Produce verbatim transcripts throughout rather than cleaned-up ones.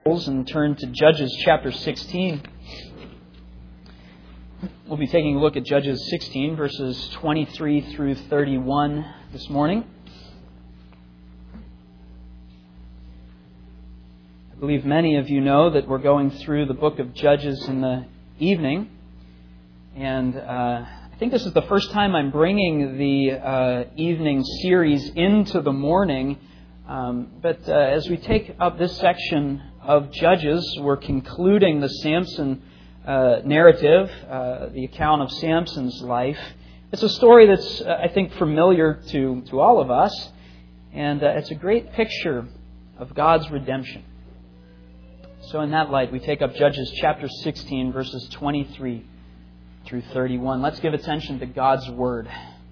And turn to Judges chapter sixteen. We'll be taking a look at Judges sixteen, verses twenty-three through thirty-one this morning. I believe many of you know that we're going through the book of Judges in the evening. And uh, I think this is the first time I'm bringing the uh, evening series into the morning. Um, but uh, as we take up this section of Judges, we're concluding the Samson uh, narrative, uh, the account of Samson's life. It's a story that's, uh, I think, familiar to, to all of us, and uh, it's a great picture of God's redemption. So in that light, we take up Judges chapter sixteen, verses twenty-three through thirty-one. Let's give attention to God's Word.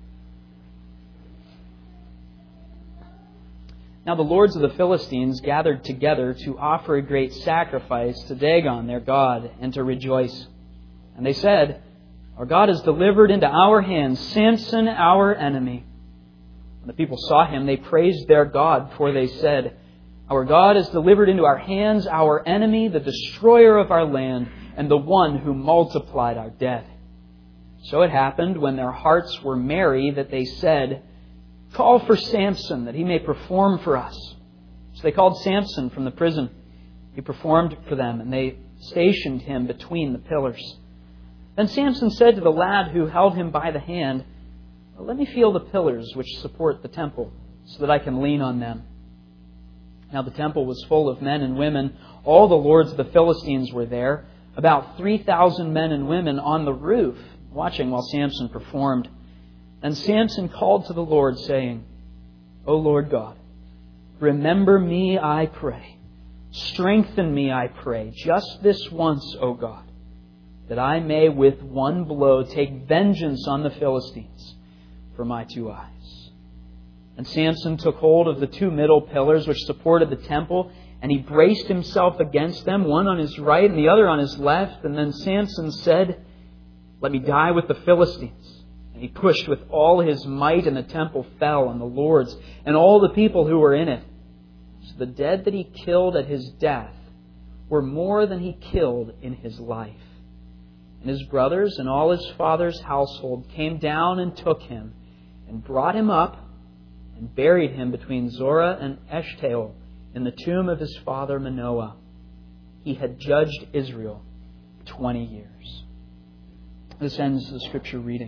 Now the lords of the Philistines gathered together to offer a great sacrifice to Dagon, their god, and to rejoice. And they said, "Our God has delivered into our hands Samson, our enemy." When the people saw him, they praised their God, for they said, "Our God has delivered into our hands our enemy, the destroyer of our land, and the one who multiplied our dead." So it happened, when their hearts were merry, that they said, "Call for Samson, that he may perform for us." So they called Samson from the prison. He performed for them, and they stationed him between the pillars. Then Samson said to the lad who held him by the hand, "Well, let me feel the pillars which support the temple, so that I can lean on them." Now the temple was full of men and women. All the lords of the Philistines were there, about three thousand men and women on the roof, watching while Samson performed. And Samson called to the Lord, saying, "O Lord God, remember me, I pray. Strengthen me, I pray, just this once, O God, that I may with one blow take vengeance on the Philistines for my two eyes." And Samson took hold of the two middle pillars which supported the temple, and he braced himself against them, one on his right and the other on his left. And then Samson said, "Let me die with the Philistines." And he pushed with all his might, and the temple fell on the lords and all the people who were in it. So the dead that he killed at his death were more than he killed in his life. And his brothers and all his father's household came down and took him and brought him up and buried him between Zorah and Eshtaol in the tomb of his father Manoah. He had judged Israel twenty years. This ends the scripture reading.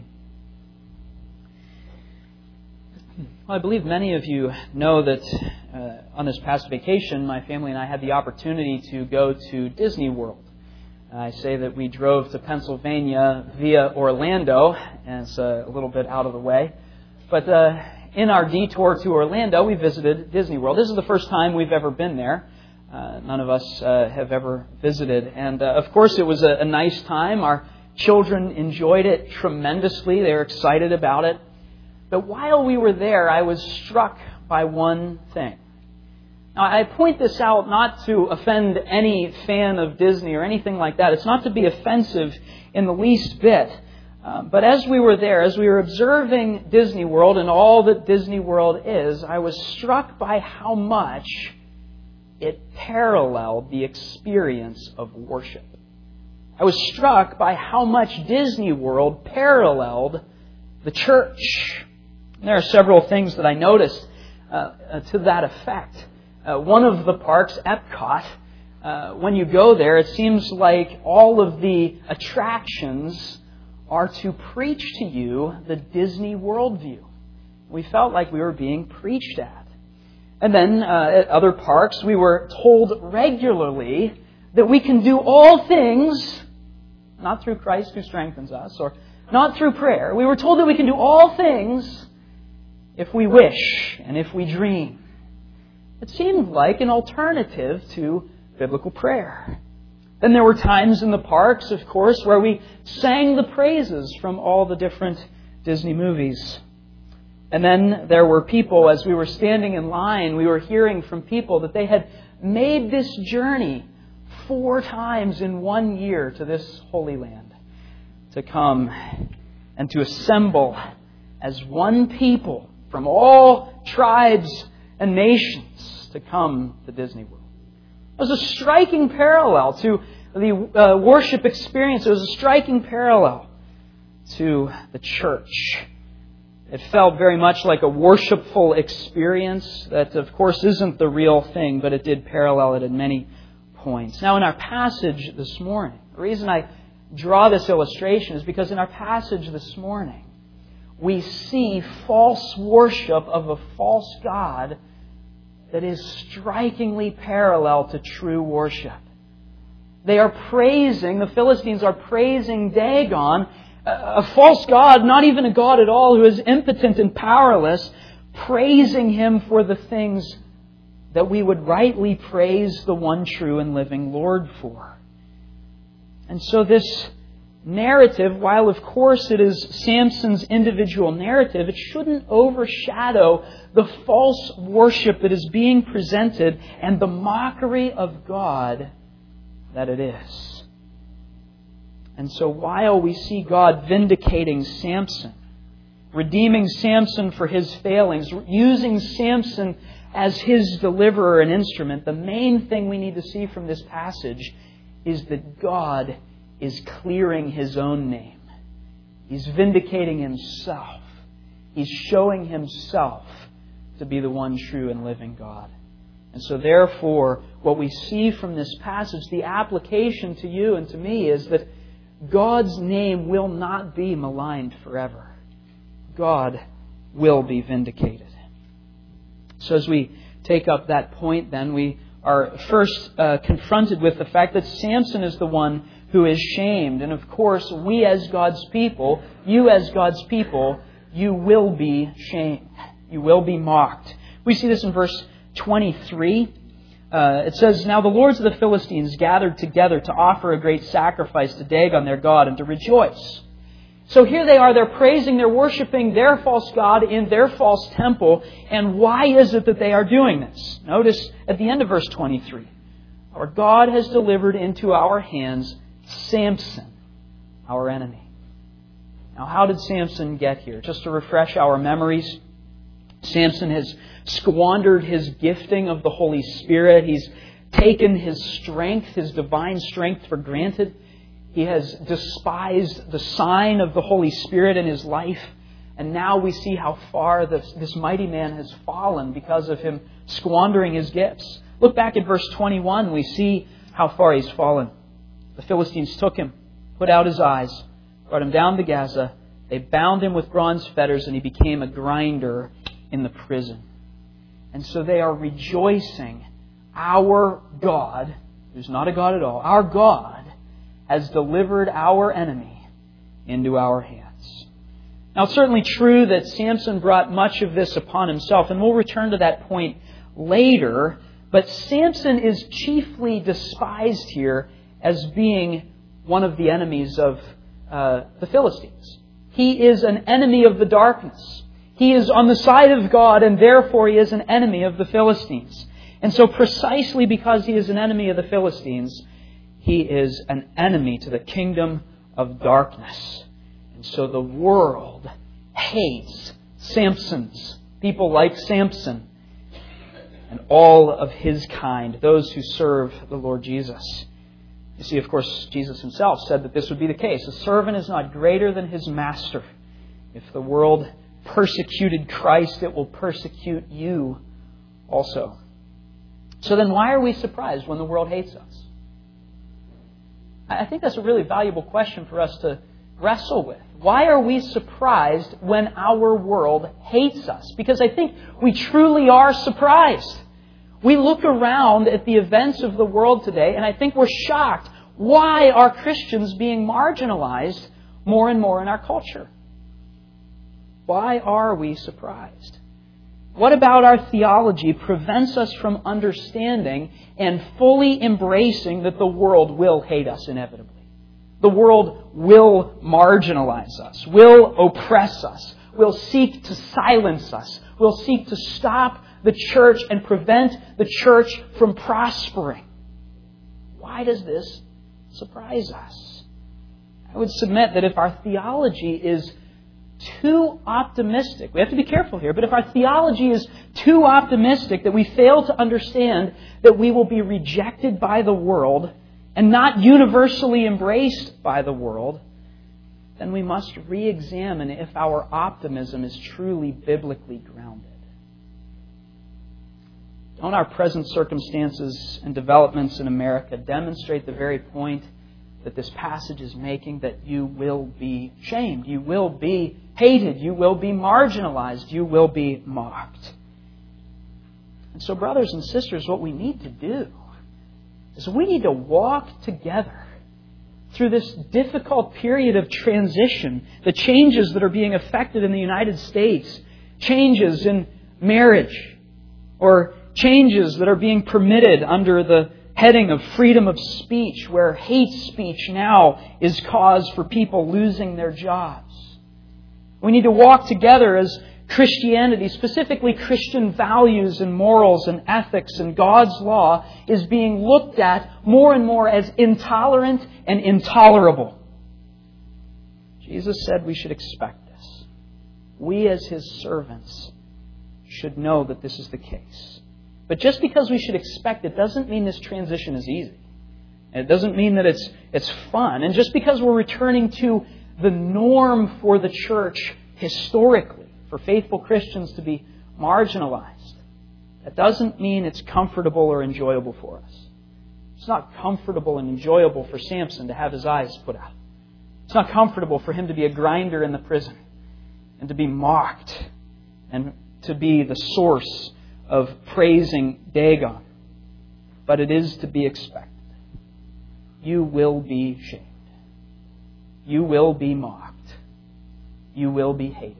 Well, I believe many of you know that uh, on this past vacation, my family and I had the opportunity to go to Disney World. I say that we drove to Pennsylvania via Orlando, and it's uh, a little bit out of the way. But uh, in our detour to Orlando, we visited Disney World. This is the first time we've ever been there. Uh, none of us uh, have ever visited. And uh, of course, it was a, a nice time. Our children enjoyed it tremendously. They were excited about it. But while we were there, I was struck by one thing. Now, I point this out not to offend any fan of Disney or anything like that. It's not to be offensive in the least bit. Uh, but as we were there, as we were observing Disney World and all that Disney World is, I was struck by how much it paralleled the experience of worship. I was struck by how much Disney World paralleled the church. There are several things that I noticed uh, to that effect. Uh, one of the parks, Epcot, uh, when you go there, it seems like all of the attractions are to preach to you the Disney worldview. We felt like we were being preached at. And then uh, at other parks, we were told regularly that we can do all things, not through Christ who strengthens us, or not through prayer. We were told that we can do all things if we wish and if we dream. It seemed like an alternative to biblical prayer. Then there were times in the parks, of course, where we sang the praises from all the different Disney movies. And then there were people, as we were standing in line, we were hearing from people that they had made this journey four times in one year to this Holy Land, to come and to assemble as one people from all tribes and nations to come to Disney World. It was a striking parallel to the uh, worship experience. It was a striking parallel to the church. It felt very much like a worshipful experience that, of course, isn't the real thing, but it did parallel it at many points. Now, in our passage this morning, the reason I draw this illustration is because in our passage this morning, we see false worship of a false god that is strikingly parallel to true worship. They are praising, the Philistines are praising Dagon, a false god, not even a god at all, who is impotent and powerless, praising him for the things that we would rightly praise the one true and living Lord for. And so this narrative, while of course it is Samson's individual narrative, it shouldn't overshadow the false worship that is being presented and the mockery of God that it is. And so while we see God vindicating Samson, redeeming Samson for his failings, using Samson as his deliverer and instrument, the main thing we need to see from this passage is that God is clearing His own name. He's vindicating Himself. He's showing Himself to be the one true and living God. And so therefore, what we see from this passage, the application to you and to me, is that God's name will not be maligned forever. God will be vindicated. So as we take up that point then, we are first uh, confronted with the fact that Samson is the one who is shamed. And of course, we as God's people, you as God's people, you will be shamed. You will be mocked. We see this in verse twenty-three. Uh, it says, "Now the lords of the Philistines gathered together to offer a great sacrifice to Dagon their god and to rejoice." So here they are, they're praising, they're worshiping their false god in their false temple. And why is it that they are doing this? Notice at the end of verse twenty-three, "Our God has delivered into our hands Samson, our enemy." Now, how did Samson get here? Just to refresh our memories, Samson has squandered his gifting of the Holy Spirit. He's taken his strength, his divine strength, for granted. He has despised the sign of the Holy Spirit in his life. And now we see how far this, this mighty man has fallen because of him squandering his gifts. Look back at verse twenty-one. We see how far he's fallen. "The Philistines took him, put out his eyes, brought him down to Gaza. They bound him with bronze fetters, and he became a grinder in the prison." And so they are rejoicing. Our God, who's not a God at all, our God has delivered our enemy into our hands. Now, it's certainly true that Samson brought much of this upon himself, and we'll return to that point later. But Samson is chiefly despised here as being one of the enemies of uh, the Philistines. He is an enemy of the darkness. He is on the side of God, and therefore he is an enemy of the Philistines. And so precisely because he is an enemy of the Philistines, he is an enemy to the kingdom of darkness. And so the world hates Samsons, people like Samson, and all of his kind, those who serve the Lord Jesus. You see, of course, Jesus Himself said that this would be the case. A servant is not greater than his master. If the world persecuted Christ, it will persecute you also. So then why are we surprised when the world hates us? I think that's a really valuable question for us to wrestle with. Why are we surprised when our world hates us? Because I think we truly are surprised. We look around at the events of the world today, and I think we're shocked. Why are Christians being marginalized more and more in our culture? Why are we surprised? What about our theology prevents us from understanding and fully embracing that the world will hate us inevitably? The world will marginalize us, will oppress us, will seek to silence us, will seek to stop the church and prevent the church from prospering. Why does this surprise us? I would submit that if our theology is too optimistic, we have to be careful here, but if our theology is too optimistic, that we fail to understand that we will be rejected by the world and not universally embraced by the world, then we must re-examine if our optimism is truly biblically grounded. Don't our present circumstances and developments in America demonstrate the very point that this passage is making, that you will be shamed, you will be hated, you will be marginalized, you will be mocked? And so, brothers and sisters, what we need to do is we need to walk together through this difficult period of transition, the changes that are being effected in the United States, changes in marriage, or changes that are being permitted under the heading of freedom of speech, where hate speech now is cause for people losing their jobs. We need to walk together as Christianity, specifically Christian values and morals and ethics and God's law, is being looked at more and more as intolerant and intolerable. Jesus said we should expect this. We as His servants should know that this is the case. But just because we should expect it doesn't mean this transition is easy. And it doesn't mean that it's it's fun. And just because we're returning to the norm for the church historically, for faithful Christians to be marginalized, that doesn't mean it's comfortable or enjoyable for us. It's not comfortable and enjoyable for Samson to have his eyes put out. It's not comfortable for him to be a grinder in the prison and to be mocked and to be the source of praising Dagon. But it is to be expected. You will be shamed. You will be mocked. You will be hated.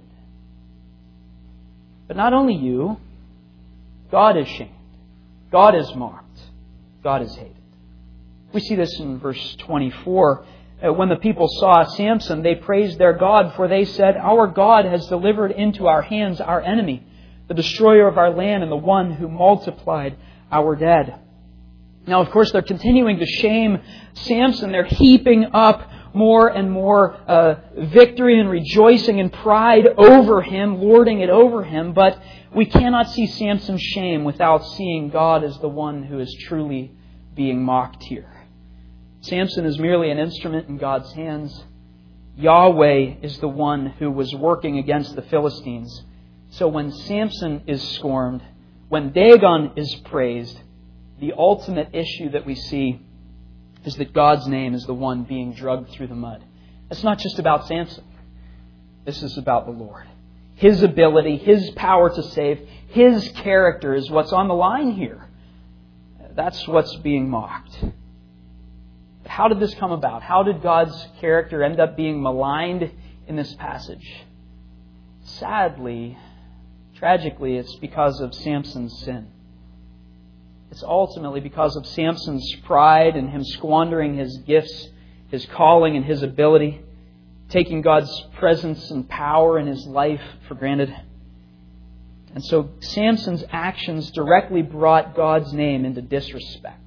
But not only you, God is shamed. God is mocked. God is hated. We see this in verse twenty-four. When the people saw Samson, they praised their God, for they said, "Our God has delivered into our hands our enemy, the destroyer of our land and the one who multiplied our dead." Now, of course, they're continuing to shame Samson. They're heaping up more and more uh, victory and rejoicing and pride over him, lording it over him. But we cannot see Samson's shame without seeing God as the one who is truly being mocked here. Samson is merely an instrument in God's hands. Yahweh is the one who was working against the Philistines. So when Samson is scorned, when Dagon is praised, the ultimate issue that we see is that God's name is the one being dragged through the mud. It's not just about Samson. This is about the Lord. His ability, His power to save, His character is what's on the line here. That's what's being mocked. But how did this come about? How did God's character end up being maligned in this passage? Sadly, tragically, it's because of Samson's sin. It's ultimately because of Samson's pride and him squandering his gifts, his calling and his ability, taking God's presence and power in his life for granted. And so Samson's actions directly brought God's name into disrespect.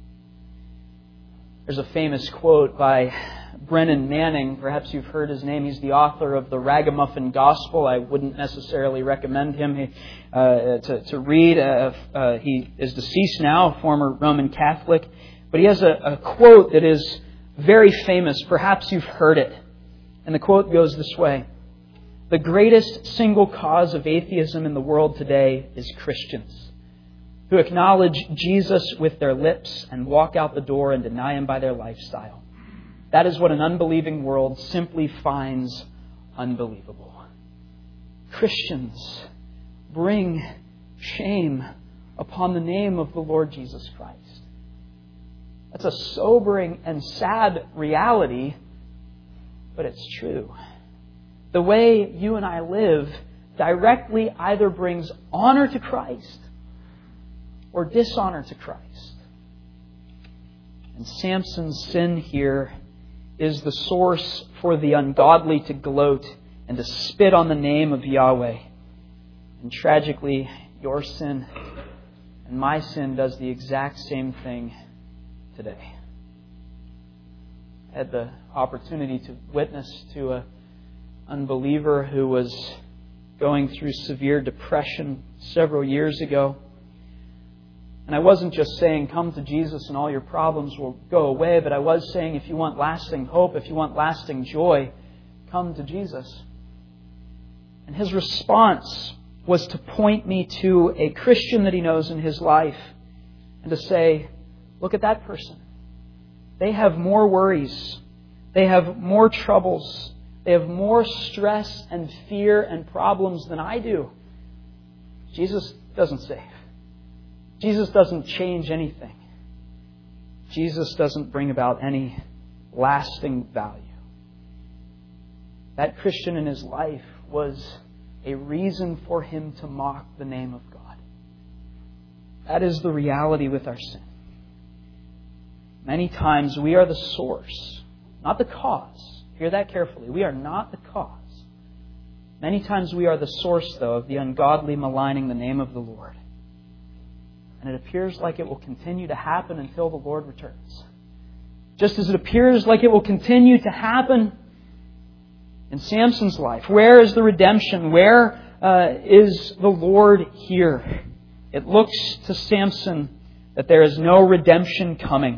There's a famous quote by Brennan Manning. Perhaps you've heard his name. He's the author of the Ragamuffin Gospel. I wouldn't necessarily recommend him uh, to, to read. Uh, uh, he is deceased now, a former Roman Catholic. But he has a, a quote that is very famous. Perhaps you've heard it. And the quote goes this way: "The greatest single cause of atheism in the world today is Christians who acknowledge Jesus with their lips and walk out the door and deny Him by their lifestyle. That is what an unbelieving world simply finds unbelievable." Christians bring shame upon the name of the Lord Jesus Christ. That's a sobering and sad reality, but it's true. The way you and I live directly either brings honor to Christ or dishonor to Christ. And Samson's sin here is the source for the ungodly to gloat and to spit on the name of Yahweh. And tragically, your sin and my sin does the exact same thing today. I had the opportunity to witness to an unbeliever who was going through severe depression several years ago. And I wasn't just saying, come to Jesus and all your problems will go away, but I was saying, if you want lasting hope, if you want lasting joy, come to Jesus. And his response was to point me to a Christian that he knows in his life and to say, look at that person. They have more worries. They have more troubles. They have more stress and fear and problems than I do. Jesus doesn't save. Jesus doesn't change anything. Jesus doesn't bring about any lasting value. That Christian in his life was a reason for him to mock the name of God. That is the reality with our sin. Many times we are the source, not the cause. Hear that carefully. We are not the cause. Many times we are the source, though, of the ungodly maligning the name of the Lord. And it appears like it will continue to happen until the Lord returns. Just as it appears like it will continue to happen in Samson's life. Where is the redemption? Where uh, is the Lord here? It looks to Samson that there is no redemption coming.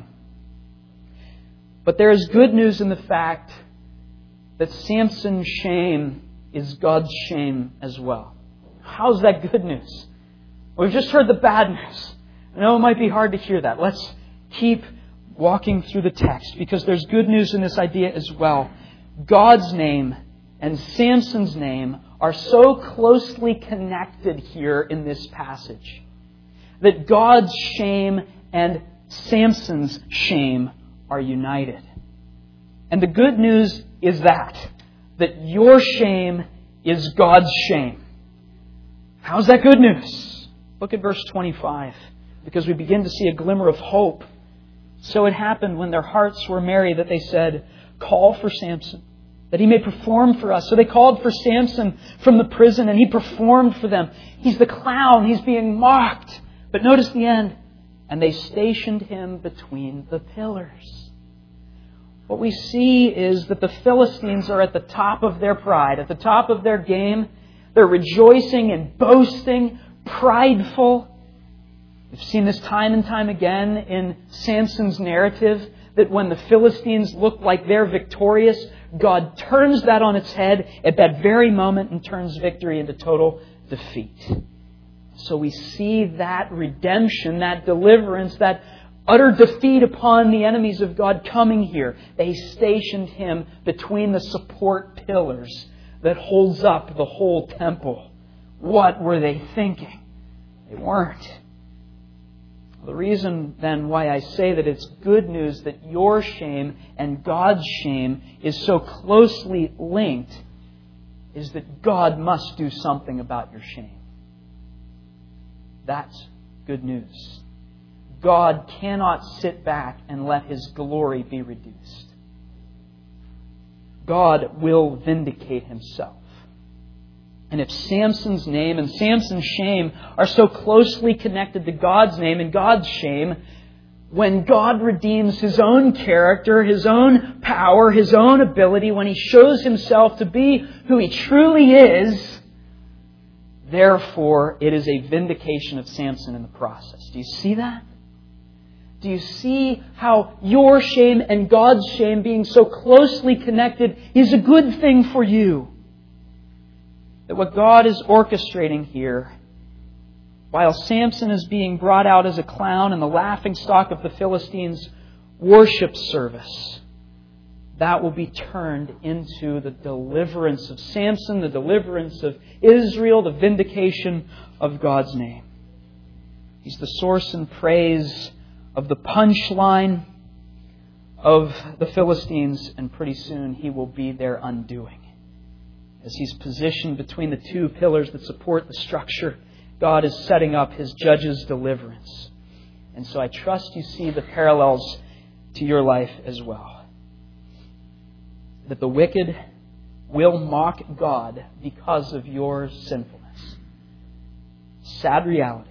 But there is good news in the fact that Samson's shame is God's shame as well. How's that good news? We've just heard the bad news. I know it might be hard to hear that. Let's keep walking through the text because there's good news in this idea as well. God's name and Samson's name are so closely connected here in this passage that God's shame and Samson's shame are united. And the good news is that, that your shame is God's shame. How's that good news? Look at verse twenty-five, because we begin to see a glimmer of hope. So it happened when their hearts were merry that they said, call for Samson, that he may perform for us. So they called for Samson from the prison, and he performed for them. He's the clown. He's being mocked. But notice the end. And they stationed him between the pillars. What we see is that the Philistines are at the top of their pride, at the top of their game. They're rejoicing and boasting, prideful. We've seen this time and time again in Samson's narrative, that when the Philistines look like they're victorious, God turns that on its head at that very moment and turns victory into total defeat. So we see that redemption, that deliverance, that utter defeat upon the enemies of God coming here. They stationed him between the support pillars that holds up the whole temple. What were they thinking? They weren't. The reason then why I say that it's good news that your shame and God's shame is so closely linked is that God must do something about your shame. That's good news. God cannot sit back and let His glory be reduced. God will vindicate Himself. And if Samson's name and Samson's shame are so closely connected to God's name and God's shame, when God redeems His own character, His own power, His own ability, when He shows Himself to be who He truly is, therefore it is a vindication of Samson in the process. Do you see that? Do you see how your shame and God's shame being so closely connected is a good thing for you? That what God is orchestrating here, while Samson is being brought out as a clown in the laughingstock of the Philistines' worship service, that will be turned into the deliverance of Samson, the deliverance of Israel, the vindication of God's name. He's the source and praise of the punchline of the Philistines, and pretty soon He will be their undoing. As He's positioned between the two pillars that support the structure, God is setting up His judge's deliverance. And so I trust you see the parallels to your life as well. That the wicked will mock God because of your sinfulness. Sad reality.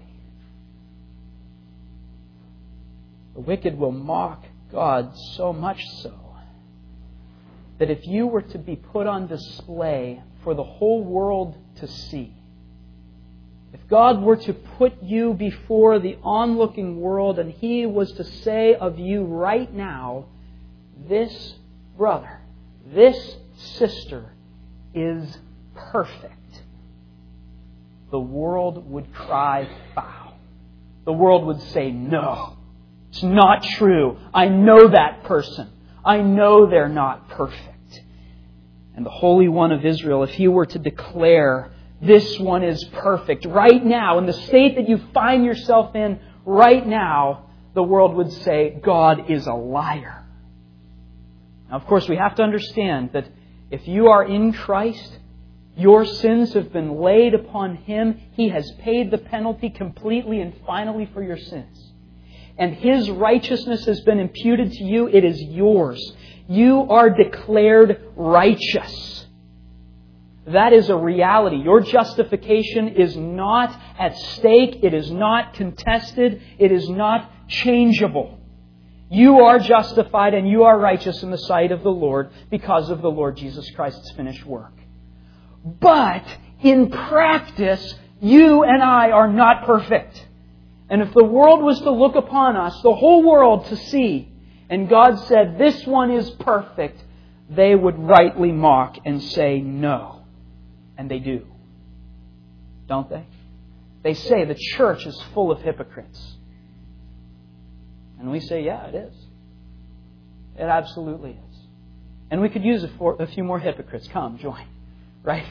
The wicked will mock God so much so that if you were to be put on display for the whole world to see. If God were to put you before the onlooking world and He was to say of you right now, this brother, this sister is perfect, the world would cry foul. The world would say, no, it's not true. I know that person. I know they're not perfect. And the Holy One of Israel, if He were to declare, this one is perfect right now, in the state that you find yourself in right now, the world would say, God is a liar. Now, of course, we have to understand that if you are in Christ, your sins have been laid upon Him. He has paid the penalty completely and finally for your sins. And His righteousness has been imputed to you. It is yours. You are declared righteous. That is a reality. Your justification is not at stake. It is not contested. It is not changeable. You are justified and you are righteous in the sight of the Lord because of the Lord Jesus Christ's finished work. But in practice, you and I are not perfect. And if the world was to look upon us, the whole world to see, and God said, this one is perfect, they would rightly mock and say no. And they do. Don't they? They say the church is full of hypocrites. And we say, yeah, it is. It absolutely is. And we could use a, for, a few more hypocrites. Come, join. Right?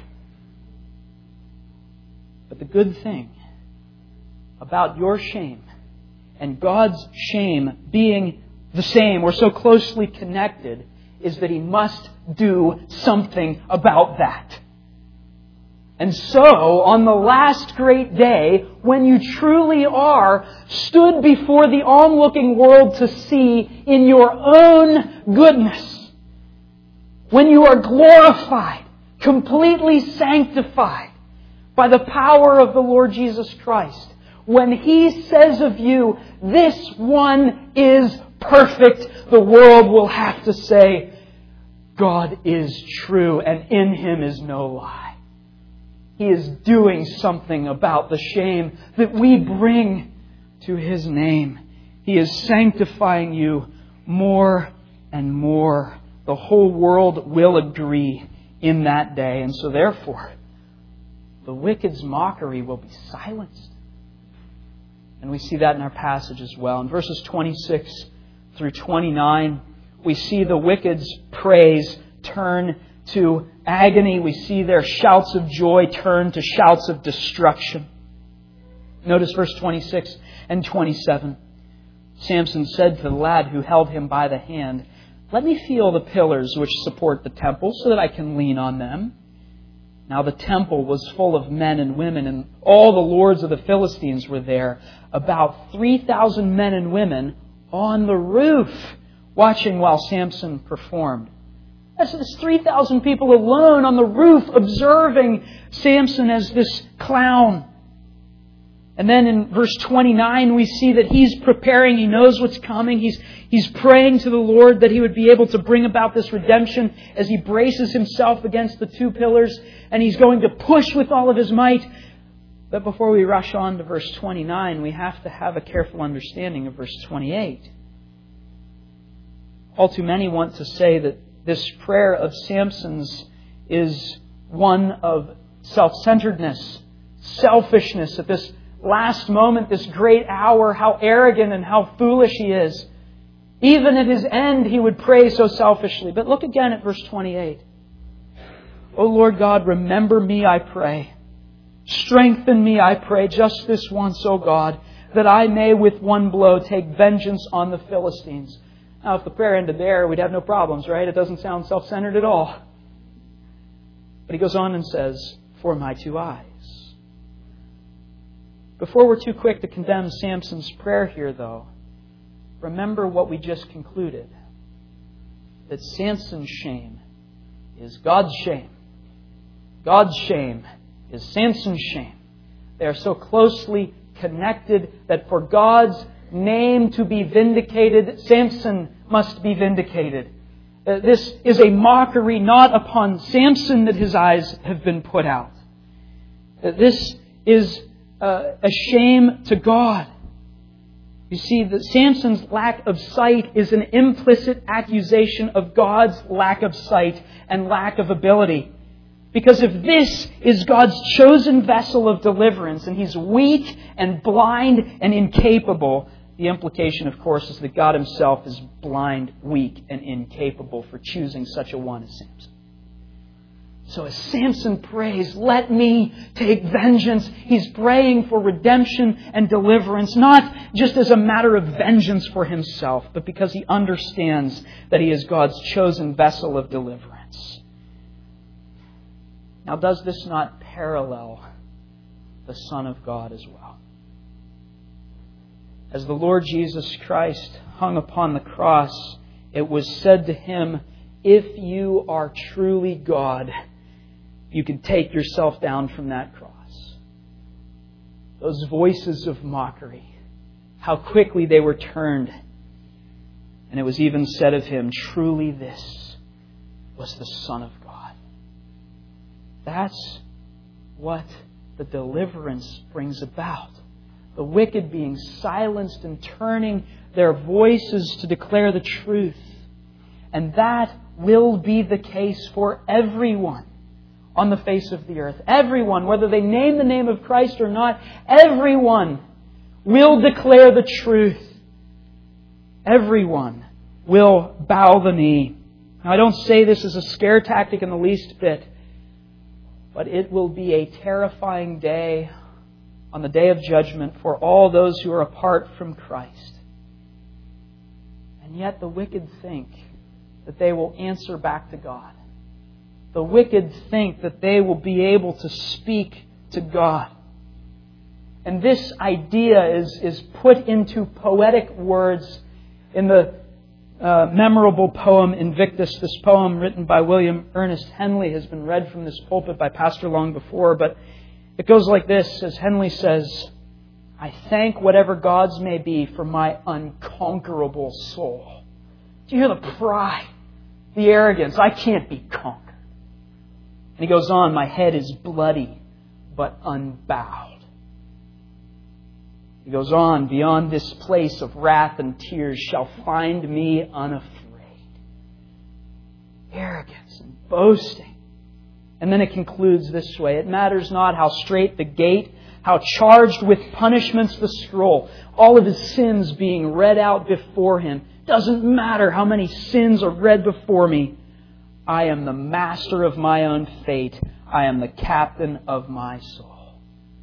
But the good thing about your shame and God's shame being the same or so closely connected is that He must do something about that. And so, on the last great day, when you truly are stood before the onlooking world to see in your own goodness, when you are glorified, completely sanctified by the power of the Lord Jesus Christ, when He says of you, this one is perfect, the world will have to say, God is true and in Him is no lie. He is doing something about the shame that we bring to His name. He is sanctifying you more and more. The whole world will agree in that day. And so therefore, the wicked's mockery will be silenced. And we see that in our passage as well. In verses twenty-six through twenty-nine, we see the wicked's praise turn to agony. We see their shouts of joy turn to shouts of destruction. Notice verse twenty-six and twenty-seven. Samson said to the lad who held him by the hand, let me feel the pillars which support the temple so that I can lean on them. Now the temple was full of men and women, and all the lords of the Philistines were there, about three thousand men and women on the roof, watching while Samson performed. That's three thousand people alone on the roof observing Samson as this clown. And then in verse twenty-nine we see that he's preparing. He knows what's coming. He's, he's praying to the Lord that He would be able to bring about this redemption as he braces himself against the two pillars. And he's going to push with all of his might. But before we rush on to verse twenty-nine, we have to have a careful understanding of verse twenty-eight. All too many want to say that this prayer of Samson's is one of self-centeredness, selfishness at this last moment, this great hour, how arrogant and how foolish he is. Even at his end, he would pray so selfishly. But look again at verse twenty-eight. O Lord God, remember me, I pray. Strengthen me, I pray, just this once, O God, that I may with one blow take vengeance on the Philistines. Now, if the prayer ended there, we'd have no problems, right? It doesn't sound self-centered at all. But he goes on and says, for my two eyes. Before we're too quick to condemn Samson's prayer here, though, remember what we just concluded. That Samson's shame is God's shame. God's shame is Samson's shame. They are so closely connected that for God's name to be vindicated, Samson must be vindicated. Uh, this is a mockery not upon Samson that his eyes have been put out. This is uh, a shame to God. You see, that Samson's lack of sight is an implicit accusation of God's lack of sight and lack of ability. Because if this is God's chosen vessel of deliverance and he's weak and blind and incapable, the implication, of course, is that God himself is blind, weak, and incapable for choosing such a one as Samson. So as Samson prays, let me take vengeance, he's praying for redemption and deliverance, not just as a matter of vengeance for himself, but because he understands that he is God's chosen vessel of deliverance. Now, does this not parallel the Son of God as well? As the Lord Jesus Christ hung upon the cross, it was said to him, if you are truly God, you can take yourself down from that cross. Those voices of mockery, how quickly they were turned. And it was even said of him, truly this was the Son of God. That's what the deliverance brings about. The wicked being silenced and turning their voices to declare the truth. And that will be the case for everyone on the face of the earth. Everyone, whether they name the name of Christ or not, everyone will declare the truth. Everyone will bow the knee. Now, I don't say this as a scare tactic in the least bit, but it will be a terrifying day on the day of judgment for all those who are apart from Christ. And yet the wicked think that they will answer back to God. The wicked think that they will be able to speak to God. And this idea is, is put into poetic words in the uh, memorable poem Invictus. This poem, written by William Ernest Henley, has been read from this pulpit by Pastor Long before, but it goes like this, as Henley says, I thank whatever gods may be for my unconquerable soul. Do you hear the pride, the arrogance? I can't be conquered. And he goes on, my head is bloody, but unbowed. He goes on, beyond this place of wrath and tears shall find me unafraid. Arrogance and boasting. And then it concludes this way, it matters not how straight the gate, how charged with punishments the scroll, all of his sins being read out before him. Doesn't matter how many sins are read before me. I am the master of my own fate. I am the captain of my soul.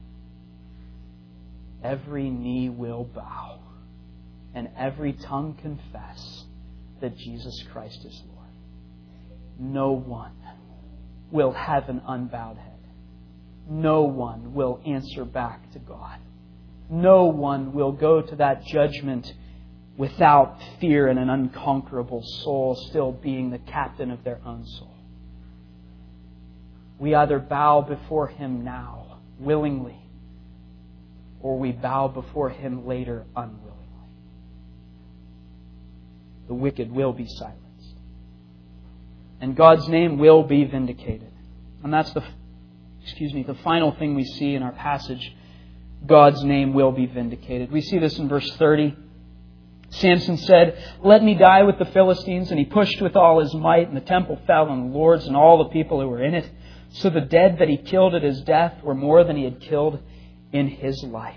Every knee will bow and every tongue confess that Jesus Christ is Lord. No one will have an unbowed head. No one will answer back to God. No one will go to that judgment without fear and an unconquerable soul, still being the captain of their own soul. We either bow before Him now, willingly, or we bow before Him later, unwillingly. The wicked will be silenced. And God's name will be vindicated. And that's the, excuse me, the final thing we see in our passage. God's name will be vindicated. We see this in verse thirty. Samson said, "Let me die with the Philistines." And he pushed with all his might, and the temple fell on the lords and all the people who were in it. So the dead that he killed at his death were more than he had killed in his life.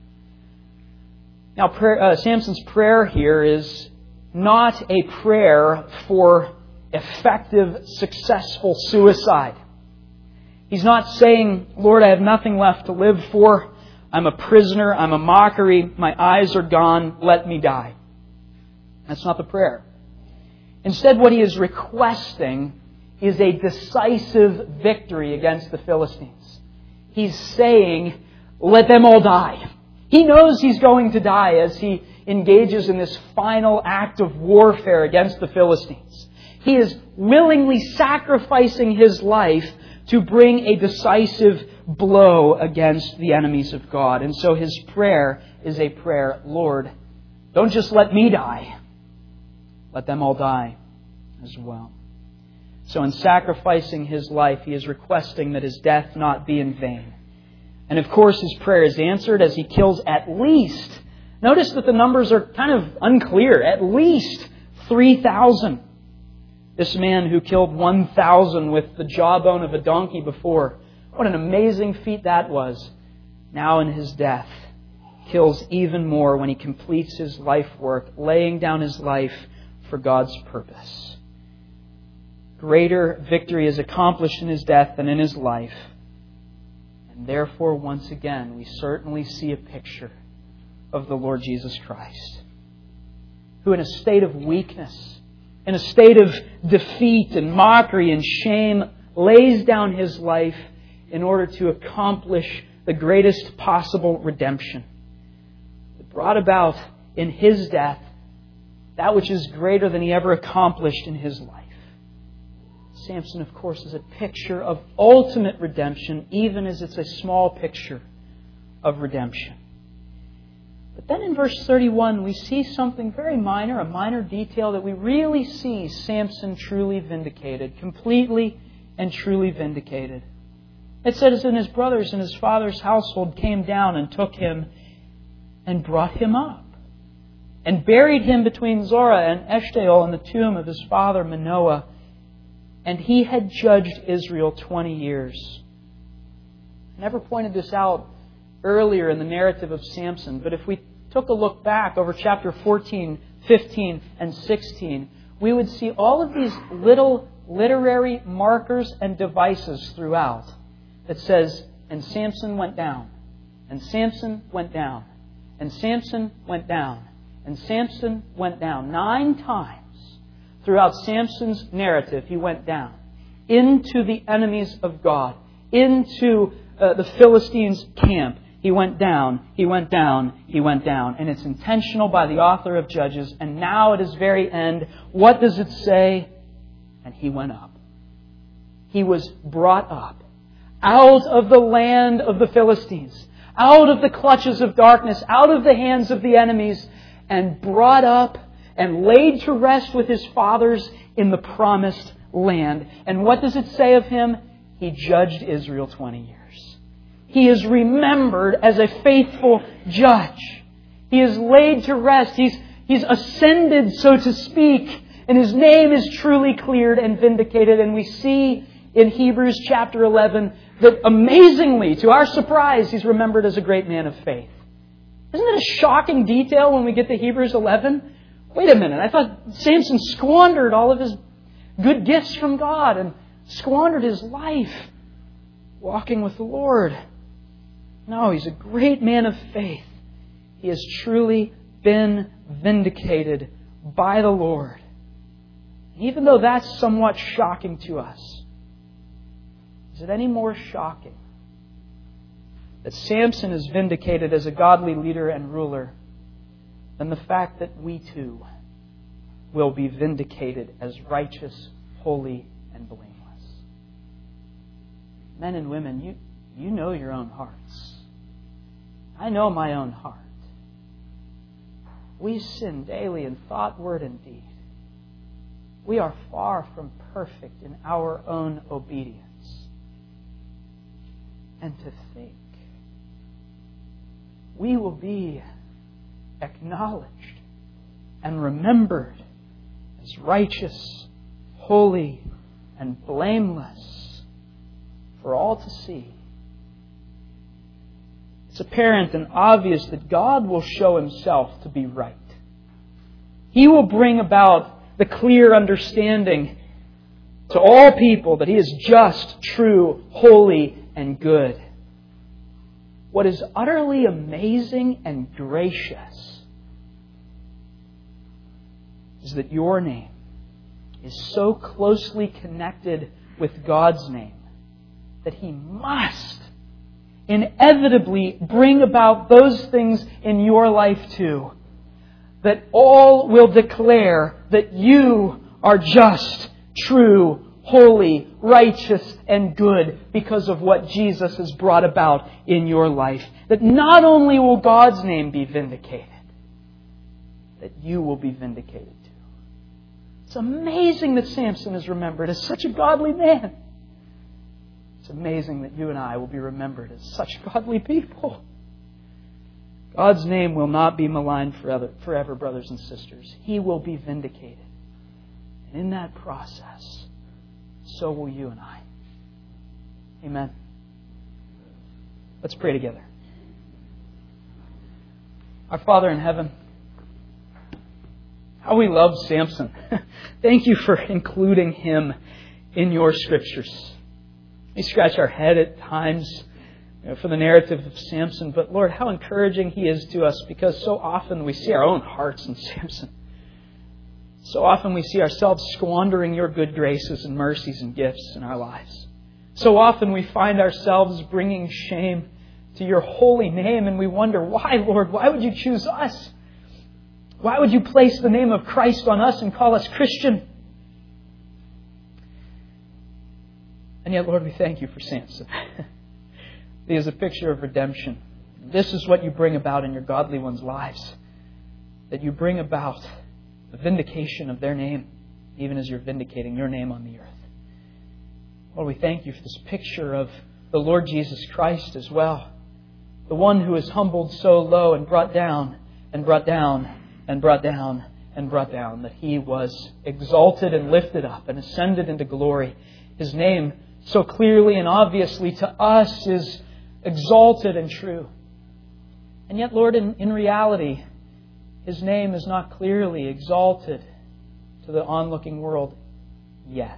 Now, prayer, uh, Samson's prayer here is not a prayer for effective, successful suicide. He's not saying, "Lord, I have nothing left to live for. I'm a prisoner. I'm a mockery. My eyes are gone. Let me die." That's not the prayer. Instead, what he is requesting is a decisive victory against the Philistines. He's saying, let them all die. He knows he's going to die as he engages in this final act of warfare against the Philistines. He is willingly sacrificing his life to bring a decisive blow against the enemies of God. And so his prayer is a prayer, "Lord, don't just let me die. Let them all die as well." So in sacrificing his life, he is requesting that his death not be in vain. And of course his prayer is answered as he kills at least, notice that the numbers are kind of unclear, at least three thousand. This man who killed one thousand with the jawbone of a donkey before, what an amazing feat that was. Now in his death, kills even more when he completes his life work, laying down his life for God's purpose. Greater victory is accomplished in his death than in his life. And therefore, once again, we certainly see a picture of the Lord Jesus Christ, who in a state of weakness, in a state of defeat and mockery and shame, lays down his life in order to accomplish the greatest possible redemption. It brought about in his death that which is greater than he ever accomplished in his life. Samson, of course, is a picture of ultimate redemption, even as it's a small picture of redemption. But then in verse thirty-one, we see something very minor, a minor detail that we really see Samson truly vindicated, completely and truly vindicated. It says, and his brothers and his father's household came down and took him and brought him up and buried him between Zorah and Eshtaol in the tomb of his father Manoah. And he had judged Israel twenty years. I never pointed this out earlier in the narrative of Samson, but if we took a look back over chapter fourteen, fifteen, and sixteen, we would see all of these little literary markers and devices throughout that says, and Samson went down, and Samson went down, and Samson went down, and Samson went down. Nine times throughout Samson's narrative, he went down into the enemies of God, into uh, the Philistines' camp. He went down, he went down, he went down. And it's intentional by the author of Judges. And now at his very end, what does it say? And he went up. He was brought up out of the land of the Philistines, out of the clutches of darkness, out of the hands of the enemies, and brought up and laid to rest with his fathers in the promised land. And what does it say of him? He judged Israel twenty years. He is remembered as a faithful judge. He is laid to rest. He's, he's ascended, so to speak, and his name is truly cleared and vindicated. And we see in Hebrews chapter eleven that amazingly, to our surprise, he's remembered as a great man of faith. Isn't it a shocking detail when we get to Hebrews eleven? Wait a minute, I thought Samson squandered all of his good gifts from God and squandered his life walking with the Lord. No, he's a great man of faith. He has truly been vindicated by the Lord. Even though that's somewhat shocking to us, is it any more shocking that Samson is vindicated as a godly leader and ruler than the fact that we too will be vindicated as righteous, holy, and blameless? Men and women, you, you know your own hearts. I know my own heart. We sin daily in thought, word, and deed. We are far from perfect in our own obedience. And to think we will be acknowledged and remembered as righteous, holy, and blameless for all to see. It's apparent and obvious that God will show Himself to be right. He will bring about the clear understanding to all people that He is just, true, holy, and good. What is utterly amazing and gracious is that your name is so closely connected with God's name that He must inevitably bring about those things in your life too, that all will declare that you are just, true, holy, righteous, and good because of what Jesus has brought about in your life. That not only will God's name be vindicated, that you will be vindicated too. It's amazing that Samson is remembered as such a godly man. It's amazing that you and I will be remembered as such godly people. God's name will not be maligned forever, forever, brothers and sisters. He will be vindicated. And in that process, so will you and I. Amen. Let's pray together. Our Father in heaven, how we love Samson. Thank you for including him in your Scriptures. We scratch our head at times, you know, for the narrative of Samson, but Lord, how encouraging he is to us, because so often we see our own hearts in Samson. So often we see ourselves squandering your good graces and mercies and gifts in our lives. So often we find ourselves bringing shame to your holy name, and we wonder, why, Lord? Why would you choose us? Why would you place the name of Christ on us and call us Christian? And yet, Lord, we thank you for Samson. He is a picture of redemption. This is what you bring about in your godly ones' lives. That you bring about the vindication of their name, even as you're vindicating your name on the earth. Lord, we thank you for this picture of the Lord Jesus Christ as well. The one who is humbled so low and brought down and brought down and brought down and brought down, that he was exalted and lifted up and ascended into glory. His name, so clearly and obviously to us, is exalted and true. And yet, Lord, in, in reality, his name is not clearly exalted to the onlooking world yet.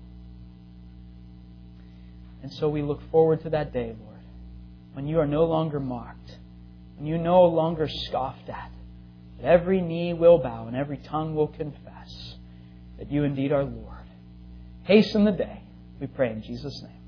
And so we look forward to that day, Lord, when you are no longer mocked, when you no longer scoffed at, that every knee will bow and every tongue will confess that you indeed are Lord. Hasten the day, we pray in Jesus' name.